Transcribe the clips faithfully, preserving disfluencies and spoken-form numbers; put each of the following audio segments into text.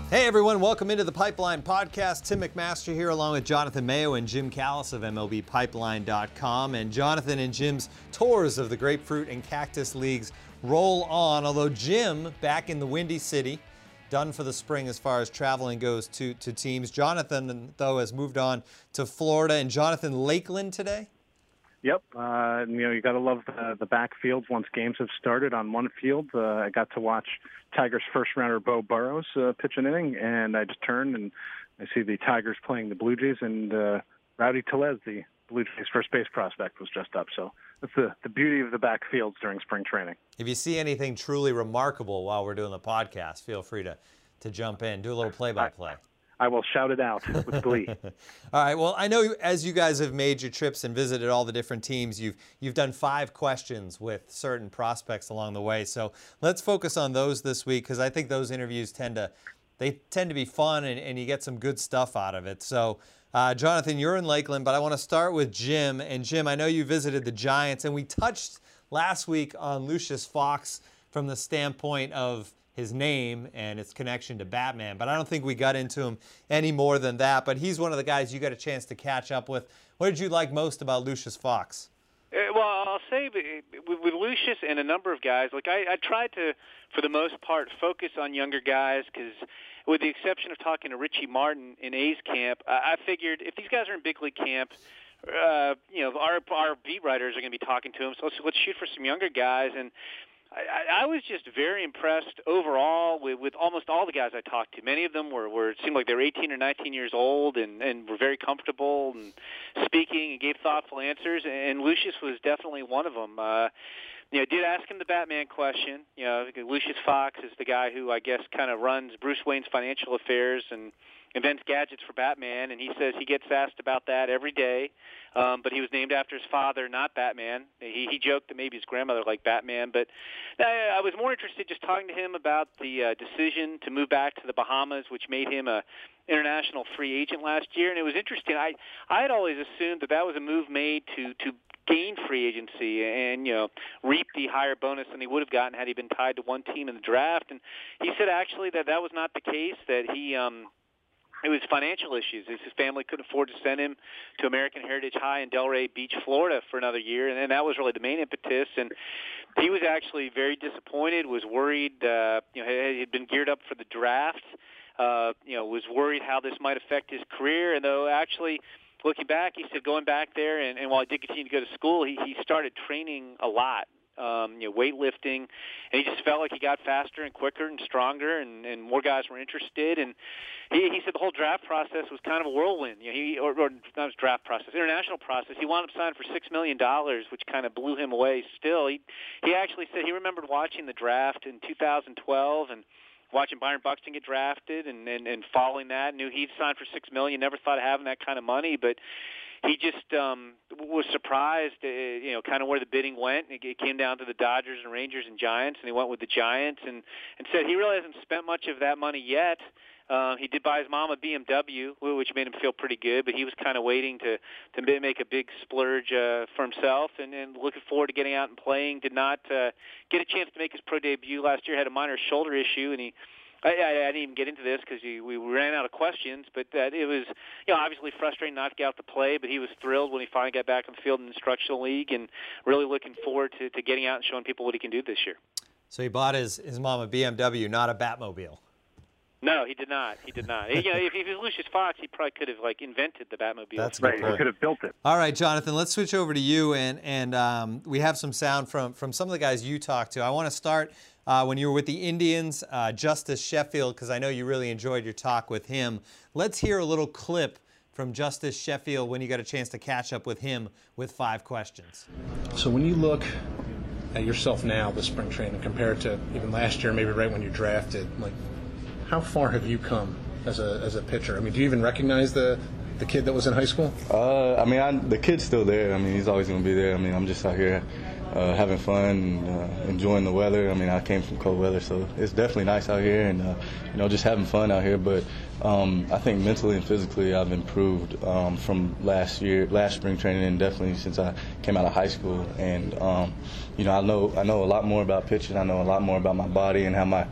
Hey everyone, welcome into the Pipeline Podcast. Tim McMaster here along with Jonathan Mayo and Jim Callis of M L B Pipeline dot com. And Jonathan and Jim's tours of the Grapefruit and Cactus Leagues roll on, although Jim, back in the Windy City, done for the spring as far as traveling goes to, to teams. Jonathan, though, has moved on to Florida. And Jonathan, Lakeland today? Yep. Uh, you know, you got to love the, the backfields once games have started. On one field, uh, I got to watch Tigers first rounder Bo Burrows uh, pitch an inning, and I just turned and I see the Tigers playing the Blue Jays, and uh, Rowdy Tellez, the Blue Jays first base prospect, was just up. So that's the, the beauty of the backfields during spring training. If you see anything truly remarkable while we're doing the podcast, feel free to, to jump in, do a little play-by-play. I will shout it out with glee. All right. Well, I know as you guys have made your trips and visited all the different teams, you've you've done five questions with certain prospects along the way. So let's focus on those this week, because I think those interviews tend to they tend to be fun and, and you get some good stuff out of it. So, uh, Jonathan, you're in Lakeland, but I want to start with Jim. And Jim, I know you visited the Giants, and we touched last week on Lucius Fox from the standpoint of his name and its connection to Batman, but I don't think we got into him any more than that. But he's one of the guys you got a chance to catch up with. What did you like most about Lucius Fox? Uh, well, I'll say with, with Lucius and a number of guys, like I, I tried to, for the most part, focus on younger guys because, with the exception of talking to Richie Martin in A's camp, I, I figured if these guys are in big league camp, uh, you know, our our beat writers are going to be talking to them. So let's, let's shoot for some younger guys. And I, I was just very impressed overall with, with almost all the guys I talked to. Many of them were, were it seemed like they were eighteen or nineteen years old and, and were very comfortable and speaking and gave thoughtful answers. And Lucius was definitely one of them. Uh, you know, I did ask him the Batman question. You know, Lucius Fox is the guy who I guess kind of runs Bruce Wayne's financial affairs and invents gadgets for Batman, and he says he gets asked about that every day. Um, but he was named after his father, not Batman. He, he joked that maybe his grandmother liked Batman. But I, I was more interested just talking to him about the uh, decision to move back to the Bahamas, which made him a international free agent last year. And it was interesting. I I had always assumed that that was a move made to to gain free agency and, you know, reap the higher bonus than he would have gotten had he been tied to one team in the draft. And he said actually that that was not the case, that he um, – it was financial issues. His family couldn't afford to send him to American Heritage High in Delray Beach, Florida for another year, and, and that was really the main impetus. And he was actually very disappointed, was worried, uh, you know, he had been geared up for the draft, uh, you know, was worried how this might affect his career. And though actually, looking back, he said going back there, and, and while he did continue to go to school, he, he started training a lot. Um, you know, weightlifting, and he just felt like he got faster and quicker and stronger, and, and more guys were interested. And he, he said the whole draft process was kind of a whirlwind. You know, he or, or not his draft process, international process. He wound up signing for six million dollars, which kind of blew him away. Still, he he actually said he remembered watching the draft in two thousand twelve and watching Byron Buxton get drafted, and and, and following that, knew he'd signed for six million. Never thought of having that kind of money, but he just um, was surprised, uh, you know, kind of where the bidding went. It came down to the Dodgers and Rangers and Giants, and he went with the Giants, and, and said he really hasn't spent much of that money yet. Uh, he did buy his mom a B M W, which made him feel pretty good, but he was kind of waiting to, to make a big splurge uh, for himself, and, and looking forward to getting out and playing. Did not uh, get a chance to make his pro debut last year, had a minor shoulder issue, and he I, I, I didn't even get into this because we ran out of questions, but uh, it was, you know, obviously frustrating not to get out to play, but he was thrilled when he finally got back on the field in the instructional league, and really looking forward to, to getting out and showing people what he can do this year. So he bought his, his mom a B M W, not a Batmobile. No, he did not. He did not. You know, if, if he was Lucius Fox, he probably could have like invented the Batmobile. That's right. He could have built it. All right, Jonathan. Let's switch over to you, and and um, we have some sound from from some of the guys you talked to. I want to start uh, when you were with the Indians, uh, Justice Sheffield, because I know you really enjoyed your talk with him. Let's hear a little clip from Justice Sheffield when you got a chance to catch up with him with five questions. So when you look at yourself now, this spring training, compared to even last year, maybe right when you drafted, like, how far have you come as a as a pitcher? I mean, do you even recognize the the kid that was in high school? Uh, I mean, I, the kid's still there. I mean, he's always going to be there. I mean, I'm just out here uh, having fun and uh, enjoying the weather. I mean, I came from cold weather, so it's definitely nice out here, and uh, you know, just having fun out here. But um, I think mentally and physically, I've improved um, from last year, last spring training, and definitely since I came out of high school. And um, you know, I know I know a lot more about pitching. I know a lot more about my body and how my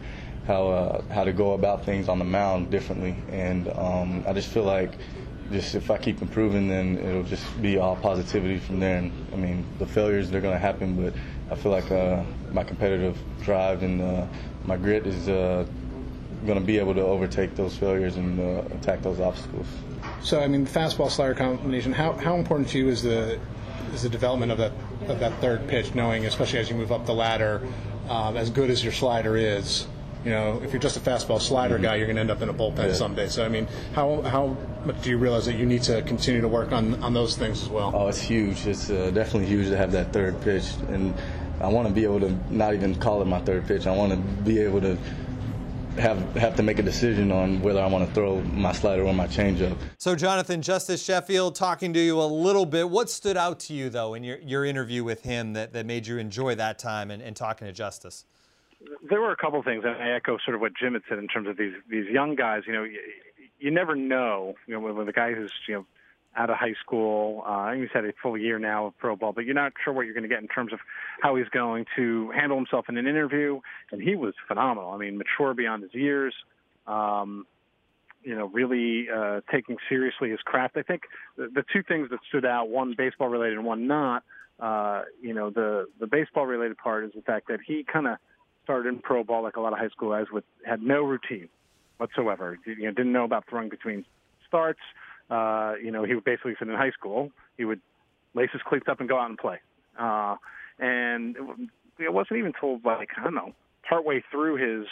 how uh, how to go about things on the mound differently. And um, I just feel like just if I keep improving, then it'll just be all positivity from there. And I mean, the failures, they're going to happen, but I feel like uh, my competitive drive and uh, my grit is uh, going to be able to overtake those failures and uh, attack those obstacles. So, I mean, fastball slider combination. How how important to you is the is the development of that of that third pitch? Knowing, especially as you move up the ladder, um, as good as your slider is, you know, if you're just a fastball slider guy, you're going to end up in a bullpen Yeah. someday. So, I mean, how how much do you realize that you need to continue to work on on those things as well? Oh, it's huge. It's uh, definitely huge to have that third pitch, and I want to be able to not even call it my third pitch. I want to be able to have have to make a decision on whether I want to throw my slider or my changeup. So, Jonathan, Justice Sheffield talking to you a little bit. What stood out to you, though, in your, your interview with him that, that made you enjoy that time and, and talking to Justice? There were a couple of things, and I echo sort of what Jim had said in terms of these these young guys. You know, you, you never know. You know, with, with a guy who's you know out of high school, uh, he's had a full year now of pro ball, but you're not sure what you're going to get in terms of how he's going to handle himself in an interview. And he was phenomenal. I mean, mature beyond his years. Um, you know, really uh, taking seriously his craft. I think the, the two things that stood out, one baseball related and one not. Uh, you know, the the baseball related part is the fact that he kind of started in pro ball like a lot of high school guys with had no routine whatsoever. You know, didn't know about throwing between starts. Uh, you know, he would basically sit in high school. He would lace his cleats up and go out and play. Uh, and it, it wasn't even told like I don't know, partway through his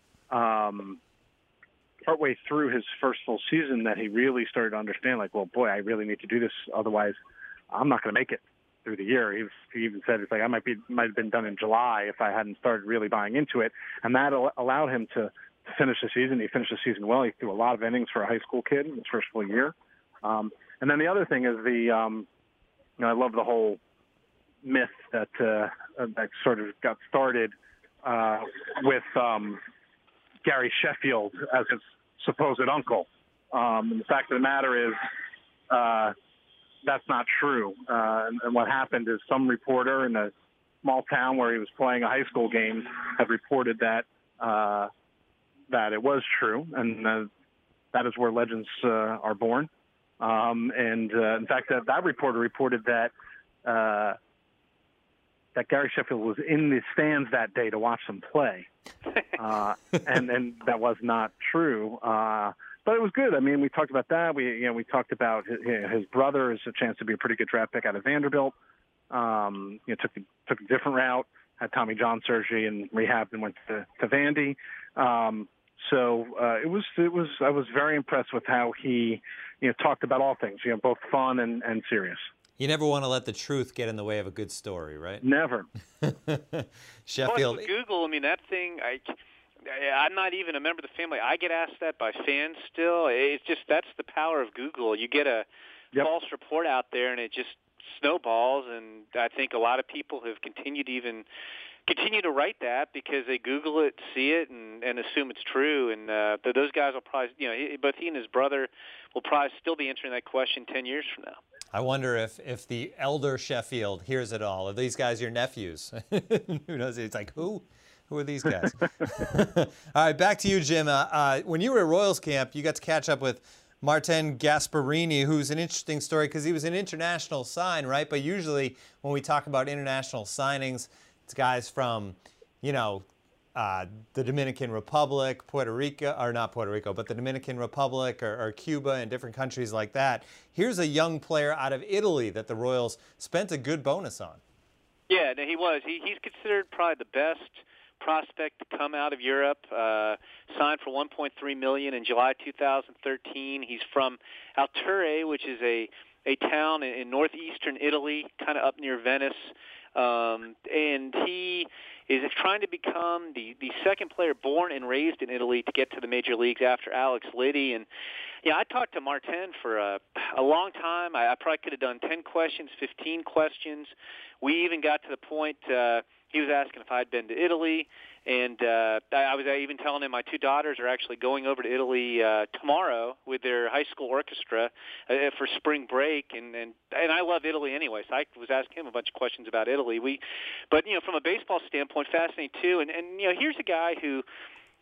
um, partway through his first full season that he really started to understand. Like, well, boy, I really need to do this. Otherwise, I'm not going to make it through the year. He, was, he even said it's like I might be might have been done in July if I hadn't started really buying into it, and that al- allowed him to, to finish the season. He finished the season well. He threw a lot of innings for a high school kid in his first full year. Um, and then the other thing is the um, you know I love the whole myth that uh, that sort of got started uh, with um, Gary Sheffield as his supposed uncle. Um, and the fact of the matter is. Uh, That's not true. Uh, and, and what happened is some reporter in a small town where he was playing a high school game had reported that uh, that it was true, and uh, that is where legends uh, are born. Um, and uh, in fact, that, that reporter reported that uh, that Gary Sheffield was in the stands that day to watch them play, uh, and and that was not true. Uh, But it was good. I mean, we talked about that. We, you know, we talked about his, his brother as a chance to be a pretty good draft pick out of Vanderbilt. Um, you know, took took a different route, had Tommy John surgery and rehab, and went to, to Vandy. Um, so uh, it was it was I was very impressed with how he, you know, talked about all things, you know, both fun and, and serious. You never want to let the truth get in the way of a good story, right? Never. Sheffield. Plus, with Google, I mean, that thing, I. I'm not even a member of the family. I get asked that by fans still. It's just that's the power of Google. You get a yep. false report out there, and it just snowballs. And I think a lot of people have continued to even continue to write that because they Google it, see it, and, and assume it's true. And uh, those guys will probably, you know, both he and his brother will probably still be answering that question ten years from now. I wonder if, if the elder Sheffield hears it all. Are these guys your nephews? Who knows? It's like, who? Who are these guys? All right, back to you, Jim. Uh, uh, when you were at Royals camp, you got to catch up with Martin Gasparini, who's an interesting story because he was an international sign, right? But usually when we talk about international signings, it's guys from, you know, uh, the Dominican Republic, Puerto Rico, or not Puerto Rico, but the Dominican Republic or, or Cuba and different countries like that. Here's a young player out of Italy that the Royals spent a good bonus on. Yeah, no, he was. He, he's considered probably the best prospect to come out of Europe, uh, signed for one point three million dollars in July two thousand thirteen. He's from Alture, which is a, a town in, in northeastern Italy, kind of up near Venice. Um, and he is trying to become the, the second player born and raised in Italy to get to the major leagues after Alex Liddy. And, yeah, I talked to Martin for a, a long time. I, I probably could have done ten questions, fifteen questions. We even got to the point uh, he was asking if I'd been to Italy. And uh, I was even telling him my two daughters are actually going over to Italy uh, tomorrow with their high school orchestra uh, for spring break, and, and and I love Italy anyway. So I was asking him a bunch of questions about Italy. We, but you know, from a baseball standpoint, fascinating too. And and you know, here's a guy who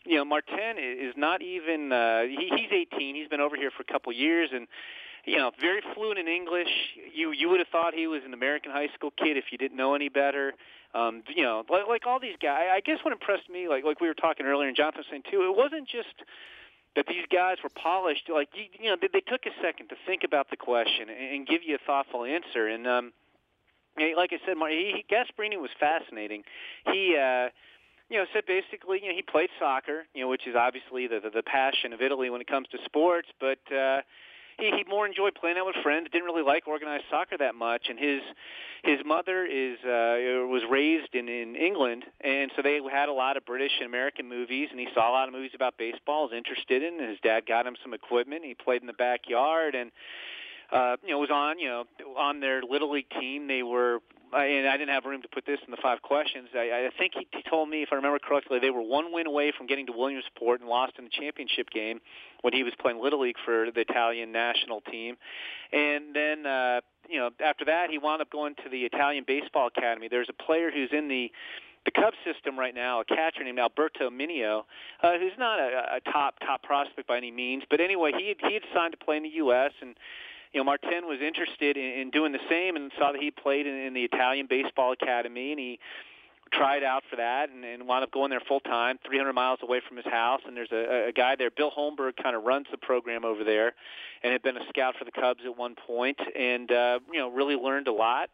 you know, Martin is not even uh, he, he's eighteen. He's been over here for a couple years, and you know, very fluent in English. You you would have thought he was an American high school kid if you didn't know any better. Um, you know, like, like all these guys. I guess what impressed me, like like we were talking earlier, and Jonathan was saying too, it wasn't just that these guys were polished. Like you, you know, they, they took a second to think about the question and, and give you a thoughtful answer. And um, like I said, he, he, Gasparini was fascinating. He. Uh, You know, said basically, you know, he played soccer, you know, which is obviously the the, the passion of Italy when it comes to sports, but uh, he, he more enjoyed playing out with friends. Didn't really like organized soccer that much, and his his mother is uh, was raised in in England, and so they had a lot of British and American movies, and he saw a lot of movies about baseball. Was interested in, and his dad got him some equipment. He played in the backyard, and uh, you know, was on you know on their little league team. They were. And I didn't have room to put this in the five questions. I, I think he, he told me, if I remember correctly, they were one win away from getting to Williamsport and lost in the championship game when he was playing Little League for the Italian national team. And then, uh, you know, after that, he wound up going to the Italian Baseball Academy. There's a player who's in the the Cubs system right now, a catcher named Alberto Mineo, uh, who's not a, a top top prospect by any means. But anyway, he had, he had signed to play in the U S and. You know, Martin was interested in, in doing the same and saw that he played in, in the Italian Baseball Academy, and he tried out for that and, and wound up going there full time, three hundred miles away from his house. And there's a, a guy there, Bill Holmberg, kind of runs the program over there, and had been a scout for the Cubs at one point, and uh, you know, really learned a lot,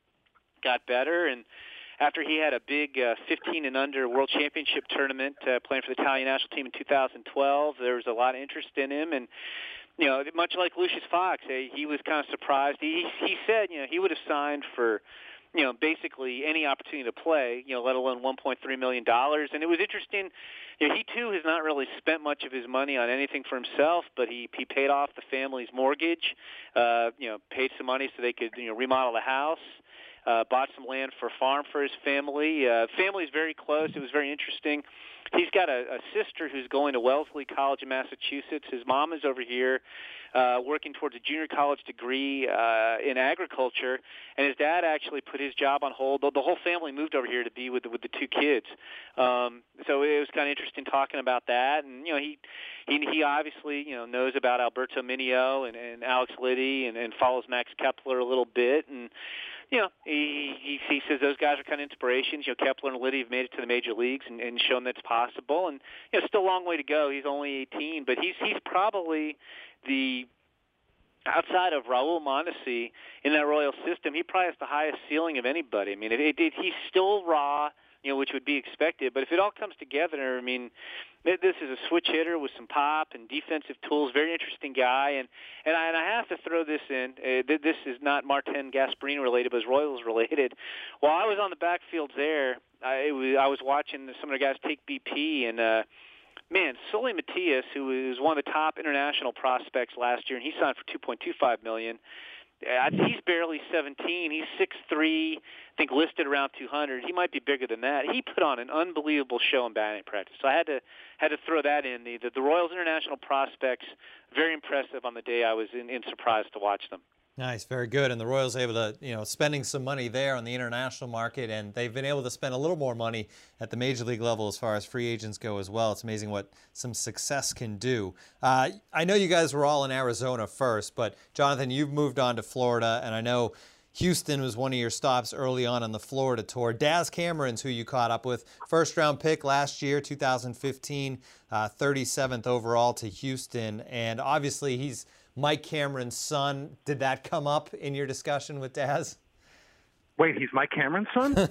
got better, and after he had a big uh, fifteen and under World Championship tournament uh, playing for the Italian national team in two thousand twelve, there was a lot of interest in him, and you know, much like Lucius Fox, he was kind of surprised. He he said, you know, he would have signed for, you know, basically any opportunity to play, you know, let alone one point three million dollars. And it was interesting. You know, he too has not really spent much of his money on anything for himself, but he he paid off the family's mortgage. Uh, you know, paid some money so they could you know remodel the house. Uh, bought some land for a farm for his family. Uh, family's very close. It was very interesting. He's got a, a sister who's going to Wellesley College in Massachusetts. His mom is over here uh, working towards a junior college degree uh, in agriculture, and his dad actually put his job on hold. The, the whole family moved over here to be with the, with the two kids. Um, so it was kind of interesting talking about that. And you know, he he, he obviously you know knows about Alberto Mineo and, and Alex Liddy and, and follows Max Kepler a little bit. And you know, he, he he says those guys are kind of inspirations. You know, Kepler and Liddy have made it to the major leagues and, and shown that it's possible. And you know, still a long way to go. He's only eighteen, but he's he's probably the outside of Raul Mondesi in that Royal system. He probably has the highest ceiling of anybody. I mean, it, it, it, he's still raw, you know, which would be expected. But if it all comes together, I mean, this is a switch hitter with some pop and defensive tools. Very interesting guy, and and I, and I have to throw this in. Uh, this is not Martin Gasparini related, but it's Royals related. While I was on the backfields there, I was, I was watching some of the guys take B P, and uh, man, Sully Matias, who was one of the top international prospects last year, and he signed for two point two five million dollars. Uh, he's barely seventeen. He's six three, I think listed around two hundred. He might be bigger than that. He put on an unbelievable show in batting practice. So I had to had to throw that in. The the, the Royals international prospects, very impressive on the day I was in, in surprised to watch them. Nice, very good. And the Royals able to, you know, spending some money there on the international market, and they've been able to spend a little more money at the major league level as far as free agents go as well. It's amazing what some success can do. Uh, I know you guys were all in Arizona first, but Jonathan, you've moved on to Florida, and I know Houston was one of your stops early on on the Florida tour. Daz Cameron's who you caught up with. First round pick last year, two thousand fifteen, uh, thirty-seventh overall to Houston, and obviously he's Mike Cameron's son. Did that come up in your discussion with Daz? Wait, he's Mike Cameron's son?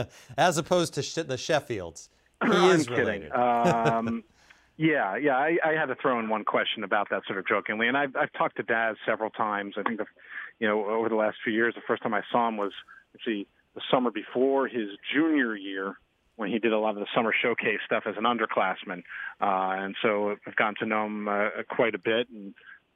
As opposed to sh- the Sheffields. He I'm is kidding. related. Um, yeah, yeah. I, I had to throw in one question about that sort of jokingly, and I've, I've talked to Daz several times. I think, the, you know, over the last few years, the first time I saw him was actually the summer before his junior year, when he did a lot of the summer showcase stuff as an underclassman, uh, and so I've gotten to know him uh, quite a bit. And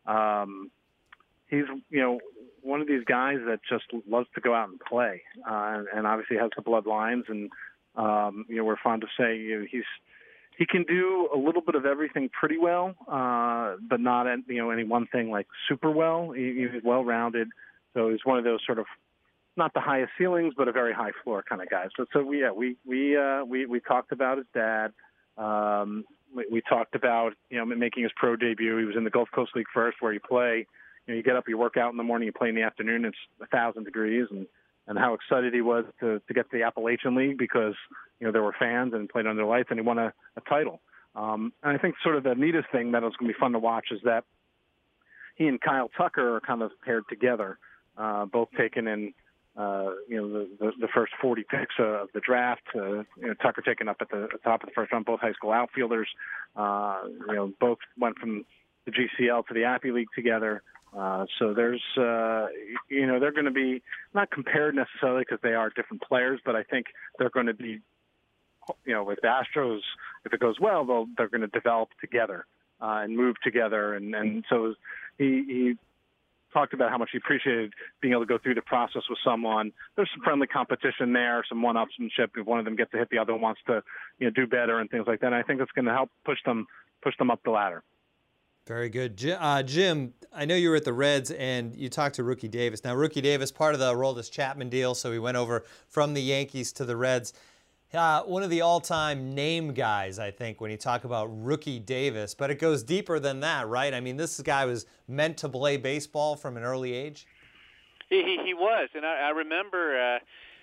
Um, he's, you know, one of these guys that just loves to go out and play, uh, and, and obviously has the bloodlines. And um, you know, we're fond of saying you know, he's he can do a little bit of everything pretty well, uh, but not you know any one thing like super well. He, he's well rounded, so he's one of those sort of not the highest ceilings, but a very high floor kind of guy. So, so we yeah we we uh, we we talked about his dad. Um, we, we talked about, you know, making his pro debut. He was in the Gulf Coast League first, where you play, you know, you get up, you work out in the morning, you play in the afternoon. It's a thousand degrees, and and how excited he was to to get to the Appalachian League because, you know, there were fans and played under lights, and he won a, a title. Um, and I think sort of the neatest thing that is going to be fun to watch is that he and Kyle Tucker are kind of paired together, uh, both taken in, uh, you know, the, the, the first forty picks of the draft. Uh, you know, Tucker taken up at the, the top of the first round, both high school outfielders. Uh, you know, both went from the G C L to the Appy League together. Uh, so there's, uh, you know, they're going to be not compared necessarily because they are different players, but I think they're going to be, you know, with the Astros, if it goes well, they'll, they're going to develop together uh, and move together. And, and so he, he talked about how much he appreciated being able to go through the process with someone. There's some friendly competition there, some one-upsmanship. If one of them gets a hit, the other one wants to, you know, do better and things like that. And I think it's going to help push them, push them up the ladder. Very good. Uh, Jim, I know you were at the Reds and you talked to Rookie Davis. Now, Rookie Davis, part of the Aroldis Chapman deal, so he went over from the Yankees to the Reds. Uh, one of the all-time name guys, I think, when you talk about Rookie Davis, but it goes deeper than that, right? I mean, this guy was meant to play baseball from an early age. He, he, he was, and I, I remember uh,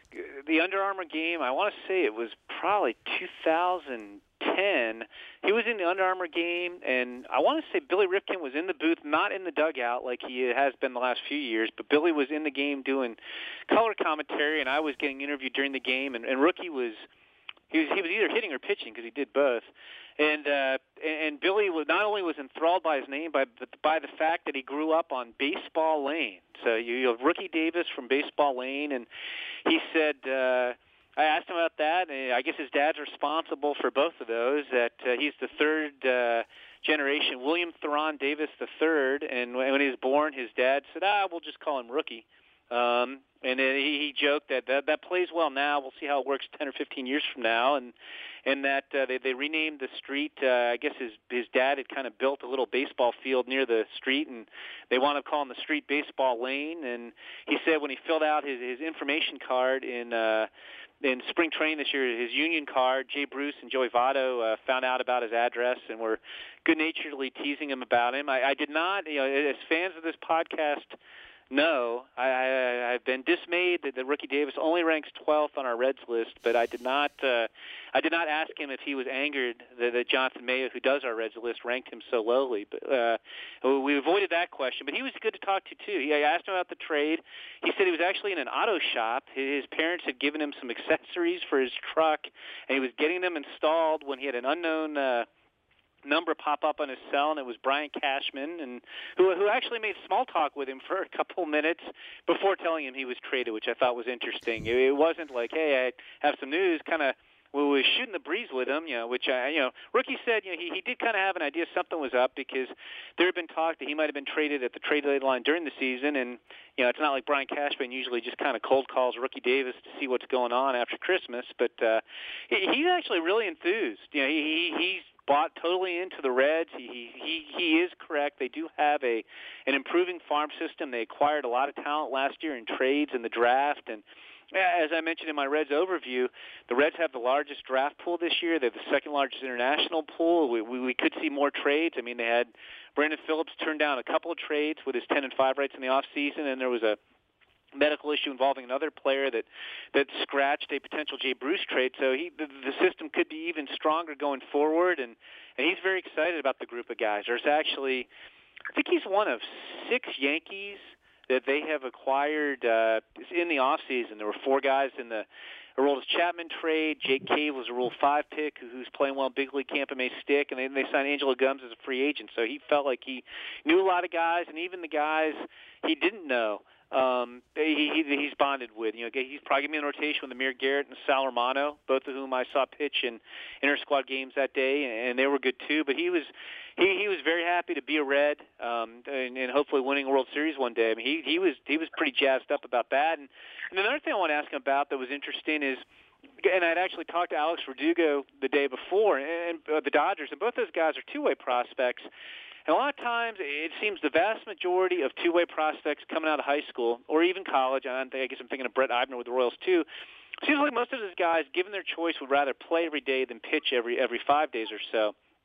the Under Armour game, I want to say it was probably two thousand ten. He was in the Under Armour game, and I want to say Billy Ripken was in the booth, not in the dugout like he has been the last few years, but Billy was in the game doing color commentary, and I was getting interviewed during the game, and, and Rookie was he was he was either hitting or pitching because he did both. And uh, and Billy was not only was enthralled by his name, but by the fact that he grew up on Baseball Lane. So you have Rookie Davis from Baseball Lane, and he said. Uh, I asked him about that, and I guess his dad's responsible for both of those, that uh, he's the third uh, generation, William Theron Davis the third, and when he was born, his dad said, ah, we'll just call him Rookie. Um, and then he, he joked that, that that plays well now. We'll see how it works ten or fifteen years from now, and and that uh, they, they renamed the street. Uh, I guess his his dad had kind of built a little baseball field near the street, and they wound up calling the street Baseball Lane. And he said when he filled out his, his information card in uh, in spring training this year, his union card, Jay Bruce and Joey Votto uh, found out about his address and were good-naturedly teasing him about him. I, I did not, you know, as fans of this podcast know, I, I, I've been dismayed that the Rookie Davis only ranks twelfth on our Reds list, but I did not, uh, I did not ask him if he was angered that, that Jonathan Mayo, who does our Reds list, ranked him so lowly. But uh, we avoided that question. But he was good to talk to too. He, I asked him about the trade. He said he was actually in an auto shop. His parents had given him some accessories for his truck, and he was getting them installed when he had an unknown Uh, number pop up on his cell, and it was Brian Cashman, and who who actually made small talk with him for a couple minutes before telling him he was traded, which I thought was interesting. It, it wasn't like, hey, I have some news, kind of. We were shooting the breeze with him, you know, which, I, you know, Rookie said, you know, he, he did kind of have an idea something was up because there had been talk that he might have been traded at the trade deadline during the season, and, you know, it's not like Brian Cashman usually just kind of cold calls Rookie Davis to see what's going on after Christmas, but uh, he, he's actually really enthused. You know, he, he's bought totally into the Reds. He, he he is correct. They do have a an improving farm system. They acquired a lot of talent last year in trades and the draft, and as I mentioned in my Reds overview, the Reds have the largest draft pool this year. They have the second largest international pool. We, we, we could see more trades. I mean, they had Brandon Phillips turn down a couple of trades with his ten and five rights in the offseason, and there was a medical issue involving another player that that scratched a potential Jay Bruce trade. So he the, the system could be even stronger going forward, and, and he's very excited about the group of guys. There's actually, I think he's one of six Yankees that they have acquired uh, in the offseason. There were four guys in the Aroldis Chapman trade. Jake Cave was a Rule five pick who's playing well in big league camp and may stick, and then they signed Angelo Gums as a free agent. So he felt like he knew a lot of guys, and even the guys he didn't know, um, he, he, he's bonded with. You know, he's probably going to be in rotation with Amir Garrett and Sal Romano, both of whom I saw pitch in inter-squad games that day, and they were good too. But he was he, he was very happy to be a Red, um, and, and hopefully winning a World Series one day. I mean, he he was he was pretty jazzed up about that. And, and another thing I want to ask him about that was interesting is, and I'd actually talked to Alex Verdugo the day before, and uh, the Dodgers, and both those guys are two-way prospects. And a lot of times, it seems the vast majority of two-way prospects coming out of high school or even college, and I guess I'm thinking of Brett Eibner with the Royals too, it seems like most of those guys, given their choice, would rather play every day than pitch every every five days or so.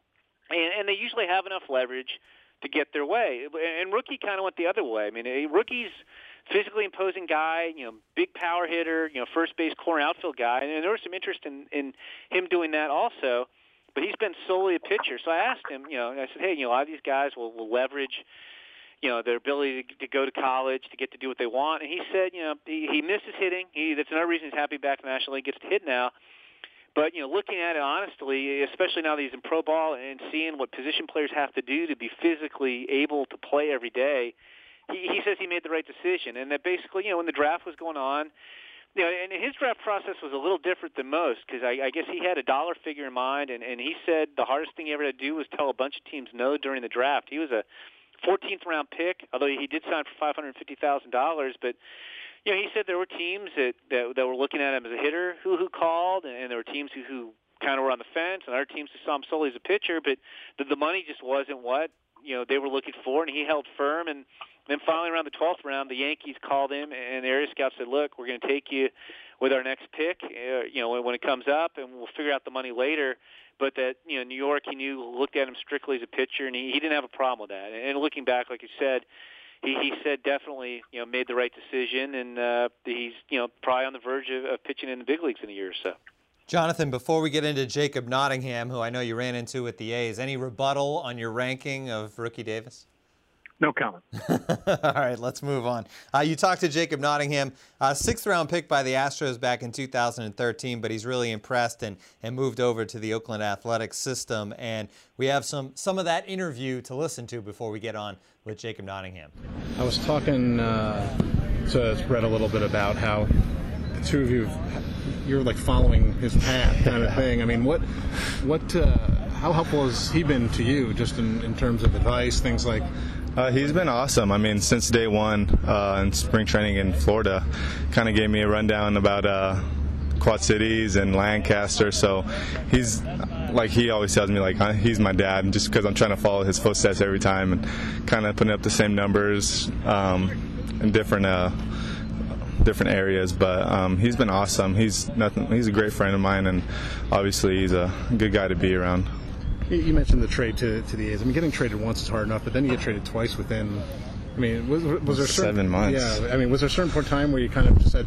and, and they usually have enough leverage to get their way. And rookie kind of went the other way. I mean, a rookie's physically imposing guy, you know, big power hitter, you know, first base, core, and outfield guy, and there was some interest in, in him doing that also. But he's been solely a pitcher. So I asked him, you know, I said, hey, you know, a lot of these guys will, will leverage, you know, their ability to, to go to college, to get to do what they want. And he said, you know, he, he misses hitting. He, that's another reason he's happy back in the National League, gets to hit now. But, you know, looking at it honestly, especially now that he's in pro ball and seeing what position players have to do to be physically able to play every day, he, he says he made the right decision. And that basically, you know, when the draft was going on, you know, and his draft process was a little different than most because I, I guess he had a dollar figure in mind, and, and he said the hardest thing he ever had to do was tell a bunch of teams no during the draft. He was a fourteenth round pick, although he did sign for five hundred fifty thousand dollars. But, you know, he said there were teams that, that, that were looking at him as a hitter who, who called, and, and there were teams who, who kind of were on the fence, and other teams who saw him solely as a pitcher, but the, the money just wasn't what, you know, they were looking for, and he held firm. And then finally around the twelfth round, the Yankees called him, and the area scout said, look, we're going to take you with our next pick, uh, you know, when, when it comes up, and we'll figure out the money later. But that, you know, New York, he knew, looked at him strictly as a pitcher, and he, he didn't have a problem with that. And looking back, like you said, he, he said definitely, you know, made the right decision, and uh, he's, you know, probably on the verge of, of pitching in the big leagues in a year or so. Jonathan, before we get into Jacob Nottingham, who I know you ran into with the A's, any rebuttal on your ranking of Rookie Davis? No comment. All right, let's move on. Uh, you talked to Jacob Nottingham, uh, sixth round pick by the Astros back in two thousand thirteen, but he's really impressed and, and moved over to the Oakland Athletics system. And we have some, some of that interview to listen to before we get on with Jacob Nottingham. I was talking uh, to Brett a little bit about how the two of you, you're like following his path kind of thing. I mean, what, what, uh, how helpful has he been to you just in, in terms of advice, things like? Uh, he's been awesome. I mean, since day one uh, in spring training in Florida, kind of gave me a rundown about uh, Quad Cities and Lancaster. So he's, like he always tells me, like he's my dad, just because I'm trying to follow his footsteps every time and kind of putting up the same numbers um, in different uh, different areas. But um, he's been awesome. He's nothing. He's a great friend of mine, and obviously he's a good guy to be around. You mentioned the trade to, to the A's. I mean, getting traded once is hard enough, but then you get traded twice within. I mean, was, was there certain, seven months? Yeah, I mean, was there a certain point in time where you kind of just said,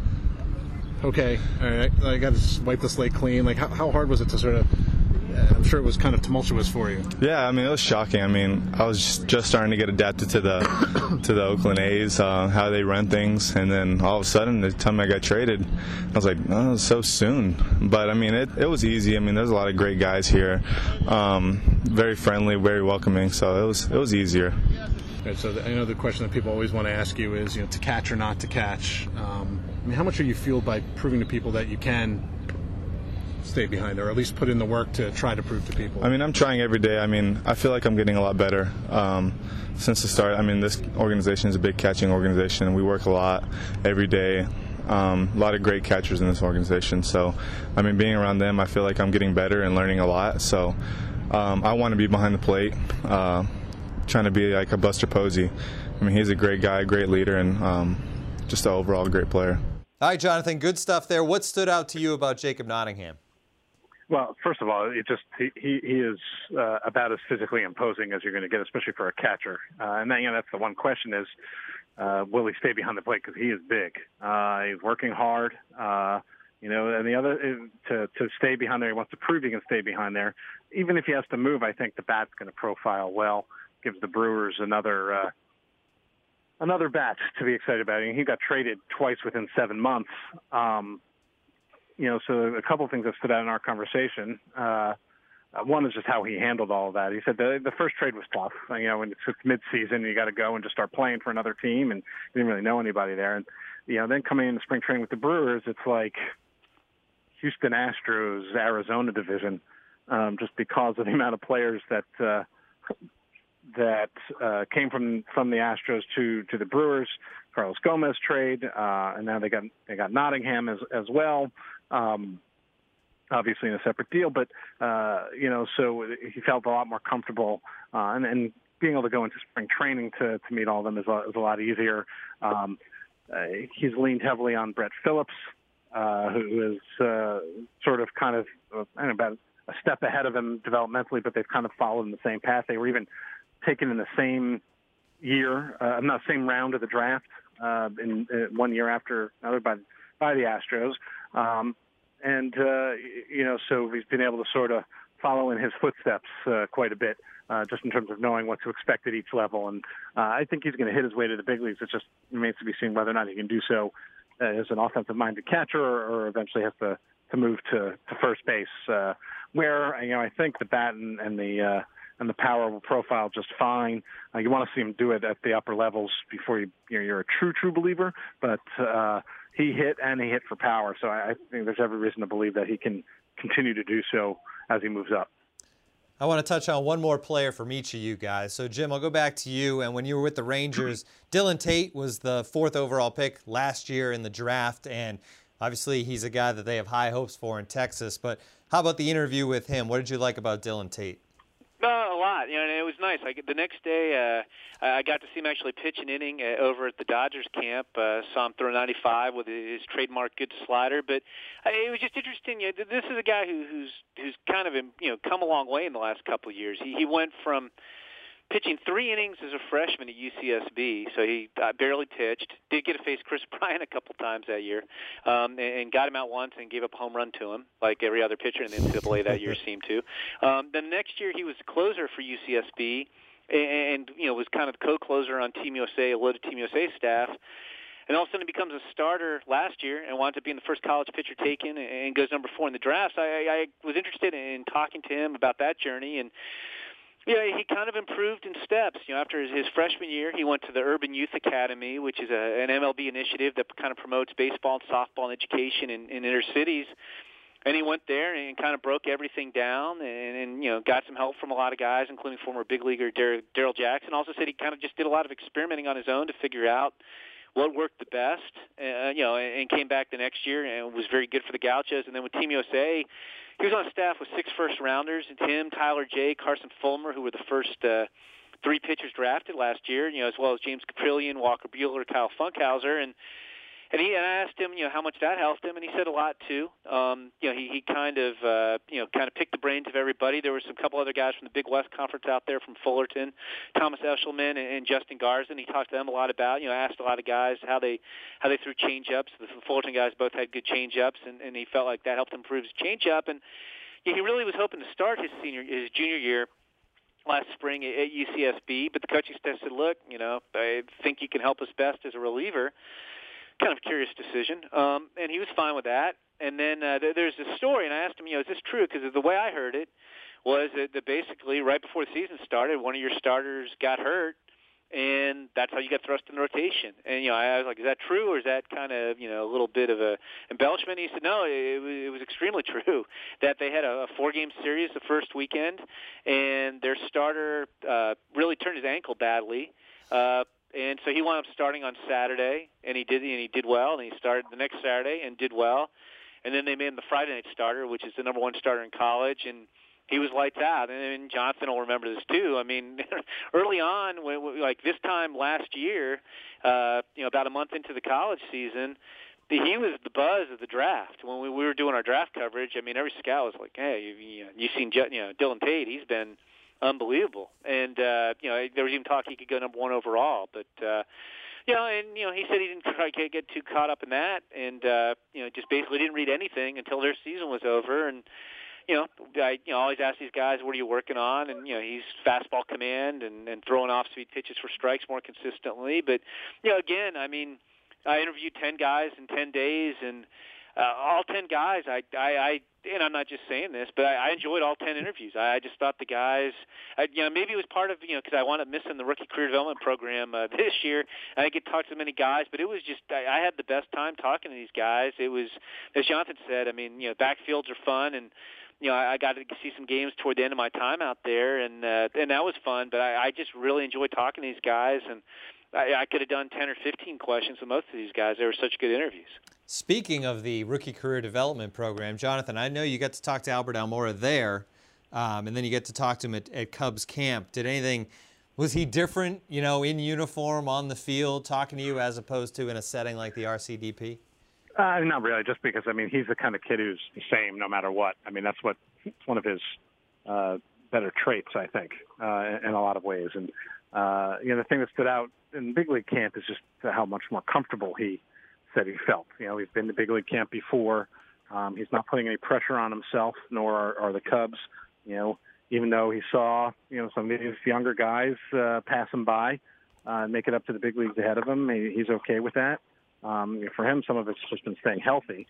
"Okay, all right, I got to wipe the slate clean"? Like, how, how hard was it to sort of? I'm sure it was kind of tumultuous for you. Yeah, I mean, it was shocking. I mean, I was just, just starting to get adapted to the to the Oakland A's, uh, how they run things, and then all of a sudden, the time I got traded, I was like, oh, so soon. But I mean, it, it was easy. I mean, there's a lot of great guys here, um, very friendly, very welcoming. So it was it was easier. Right, so the, I know the question that people always want to ask you is, you know, to catch or not to catch. Um, I mean, how much are you fueled by proving to people that you can stay behind, or at least put in the work to try to prove to people? I mean, I'm trying every day. I mean, I feel like I'm getting a lot better um, since the start. I mean, this organization is a big catching organization. We work a lot every day. Um, a lot of great catchers in this organization. So, I mean, being around them, I feel like I'm getting better and learning a lot. So, um, I want to be behind the plate, uh, trying to be like a Buster Posey. I mean, he's a great guy, great leader, and um, just an overall great player. All right, Jonathan, good stuff there. What stood out to you about Jacob Nottingham? Well, first of all, it just he he is uh, about as physically imposing as you're going to get, especially for a catcher. Uh, and then, you know, that's the one question is, uh, will he stay behind the plate? Because he is big. Uh, he's working hard. Uh, you know, and the other to to stay behind there, he wants to prove he can stay behind there. Even if he has to move, I think the bat's going to profile well. Gives the Brewers another uh, another bat to be excited about. And he got traded twice within seven months. Um, You know, so a couple of things that stood out in our conversation. Uh, one is just how he handled all of that. He said the the first trade was tough. You know, when it's mid-season, you got to go and just start playing for another team, and you didn't really know anybody there. And you know, then coming into spring training with the Brewers, it's like Houston Astros, Arizona division, um, just because of the amount of players that uh, that uh, came from from the Astros to to the Brewers. Carlos Gomez trade, uh, and now they got they got Nottingham as as well. Um, obviously in a separate deal, but, uh, you know, so he felt a lot more comfortable, uh, and, and being able to go into spring training to, to meet all of them is a, is a lot easier. Um, uh, he's leaned heavily on Brett Phillips, uh, who is, uh, sort of kind of, uh, I don't know, about a step ahead of him developmentally, but they've kind of followed in the same path. They were even taken in the same year, uh, not same round of the draft, uh, in uh, one year after another by by the Astros, um, and uh, you know, so he's been able to sort of follow in his footsteps uh, quite a bit, uh, just in terms of knowing what to expect at each level. And uh, I think he's going to hit his way to the big leagues. It just remains to be seen whether or not he can do so uh, as an offensive-minded catcher, or, or eventually has to, to move to, to first base, uh, where you know I think the bat and, and the uh, and the power will profile just fine. Uh, you want to see him do it at the upper levels before you, you know, you're a true, true believer. But uh, he hit and he hit for power, so I, I think there's every reason to believe that he can continue to do so as he moves up. I want to touch on one more player from each of you guys. So, Jim, I'll go back to you. And when you were with the Rangers, Dylan Tate was the fourth overall pick last year in the draft, and obviously he's a guy that they have high hopes for in Texas. But how about the interview with him? What did you like about Dylan Tate? Uh, a lot, you know, and it was nice. Like the next day, uh, I got to see him actually pitch an inning uh, over at the Dodgers camp. Uh, saw him throw ninety-five with his trademark good slider. But uh, it was just interesting. You know, this is a guy who, who's who's kind of you know come a long way in the last couple of years. He he went from pitching three innings as a freshman at U C S B, so he uh, barely pitched. Did get to face Chris Bryant a couple times that year, um, and, and got him out once and gave up a home run to him, like every other pitcher in the N C double A that year seemed to. Um, then next year he was the closer for U C S B, and, and you know was kind of the co-closer on Team U S A, a loaded Team U S A staff. And all of a sudden he becomes a starter last year and winds up being the first college pitcher taken and goes number four in the draft. So I, I was interested in talking to him about that journey. And yeah, he kind of improved in steps. You know, after his, his freshman year, he went to the Urban Youth Academy, which is a, an M L B initiative that kind of promotes baseball and softball and education in, in inner cities. And he went there and kind of broke everything down, and, and you know, got some help from a lot of guys, including former big leaguer Darryl Jackson. Also said he kind of just did a lot of experimenting on his own to figure out what worked the best. Uh, you know, and, and came back the next year and was very good for the Gauchos. And then with Team U S A, he was on staff with six first-rounders, Tim, Tyler J., Carson Fulmer, who were the first uh, three pitchers drafted last year, you know, as well as James Caprillion, Walker Buehler, Kyle Funkhauser. And and he and I asked him, you know, how much that helped him, and he said a lot too. Um, you know, he, he kind of, uh, you know, kind of picked the brains of everybody. There were some couple other guys from the Big West Conference out there from Fullerton, Thomas Eshelman and, and Justin Garza. He talked to them a lot about, you know, asked a lot of guys how they how they threw change-ups. The Fullerton guys both had good change-ups, and, and he felt like that helped improve his change-up. And yeah, he really was hoping to start his senior, his junior year last spring at U C S B, but the coaching staff said, look, you know, I think you can help us best as a reliever. Kind of a curious decision, um, and he was fine with that. And then uh, there's this story, and I asked him, you know, is this true? Because the way I heard it was that, that basically right before the season started, one of your starters got hurt, and that's how you got thrust in the rotation. And, you know, I was like, is that true, or is that kind of, you know, a little bit of a embellishment? And he said, no, it, it was extremely true, that they had a, a four-game series the first weekend, and their starter uh, really turned his ankle badly. Uh, and so he wound up starting on Saturday, and he did, and he did well, and he started the next Saturday and did well. And then they made him the Friday night starter, which is the number one starter in college, and he was lights out. And, and Jonathan will remember this too. I mean, early on, when, like this time last year, uh, you know, about a month into the college season, he was the buzz of the draft. When we, we were doing our draft coverage, I mean, every scout was like, "Hey, you, you know, you've seen, you know, Dylan Tate? He's been unbelievable." And uh, you know, there was even talk he could go number one overall, but. Uh, You know, and you know, he said he didn't try to get too caught up in that, and uh, you know, just basically didn't read anything until their season was over. And you know, I you know always ask these guys, "What are you working on?" And you know, he's fastball command and, and throwing off-speed pitches for strikes more consistently. But you know, again, I mean, I interviewed ten guys in ten days, and uh, all ten guys, I, I, I, and I'm not just saying this, but I, I enjoyed all ten interviews. I, I just thought the guys, I, you know, maybe it was part of, you know, because I wound up missing the rookie career development program uh, this year. I didn't get to talk to so many guys, but it was just, I, I had the best time talking to these guys. It was, as Jonathan said, I mean, you know, backfields are fun, and you know, I, I got to see some games toward the end of my time out there, and uh, and that was fun. But I, I just really enjoyed talking to these guys, and I, I could have done ten or fifteen questions with most of these guys. They were such good interviews. Speaking of the Rookie Career Development Program, Jonathan, I know you got to talk to Albert Almora there, um, and then you get to talk to him at, at Cubs camp. Did anything, was he different, you know, in uniform, on the field, talking to you as opposed to in a setting like the R C D P? Uh, not really, just because, I mean, he's the kind of kid who's the same no matter what. I mean, that's what it's one of his uh, better traits, I think, uh, in a lot of ways. And uh, you know, the thing that stood out in big league camp is just how much more comfortable he said he felt. You know, he's been to big league camp before. Um, he's not putting any pressure on himself, nor are, are the Cubs. You know, even though he saw, you know, some of these younger guys uh, pass him by, uh, make it up to the big leagues ahead of him, he, he's okay with that. Um, for him, some of it's just been staying healthy.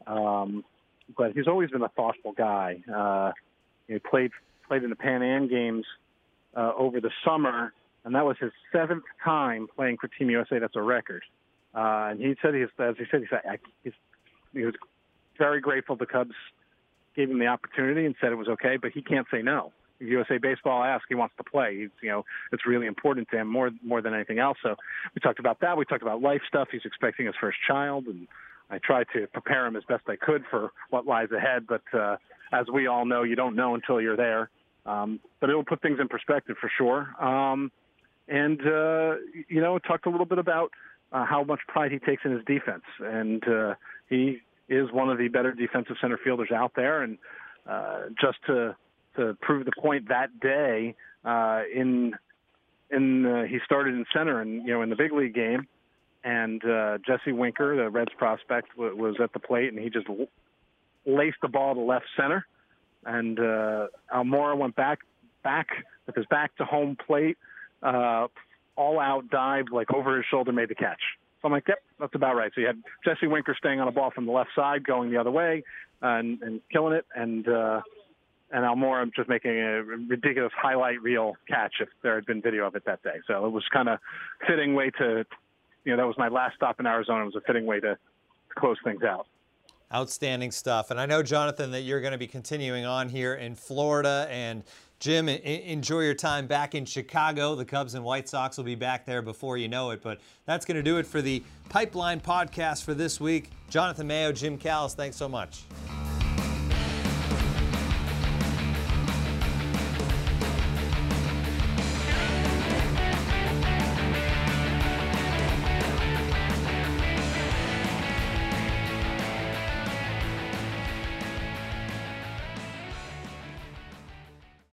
Um, but he's always been a thoughtful guy. Uh, he played played in the Pan Am games uh, over the summer, and that was his seventh time playing for Team U S A. That's a record. Uh, and he said, he's, as he said, he said I, he's, he was very grateful the Cubs gave him the opportunity and said it was okay, but he can't say no. If U S A Baseball asks, he wants to play. He's, you know, it's really important to him more more than anything else. So we talked about that. We talked about life stuff. He's expecting his first child, and I tried to prepare him as best I could for what lies ahead. But uh, as we all know, you don't know until you're there. Um, but it'll put things in perspective for sure. Um, and, uh, you know, talked a little bit about uh, how much pride he takes in his defense. And uh, he is one of the better defensive center fielders out there. And uh, just to to prove the point, that day uh, in in uh, he started in center and you know in the big league game, and uh, Jesse Winker, the Reds prospect, w- was at the plate, and he just l- laced the ball to left center, and uh, Almora went back back with his back to home plate, uh, all out dive like over his shoulder, made the catch. So I'm like, yep, that's about right. So you had Jesse Winker staying on a ball from the left side, going the other way, and, and killing it, and uh, and Almora just making a ridiculous highlight reel catch if there had been video of it that day. So it was kind of fitting way to, you know, that was my last stop in Arizona. It was a fitting way to close things out. Outstanding stuff. And I know, Jonathan, that you're going to be continuing on here in Florida. And Jim, enjoy your time back in Chicago. The Cubs and White Sox will be back there before you know it. But that's going to do it for the Pipeline Podcast for this week. Jonathan Mayo, Jim Callis, thanks so much.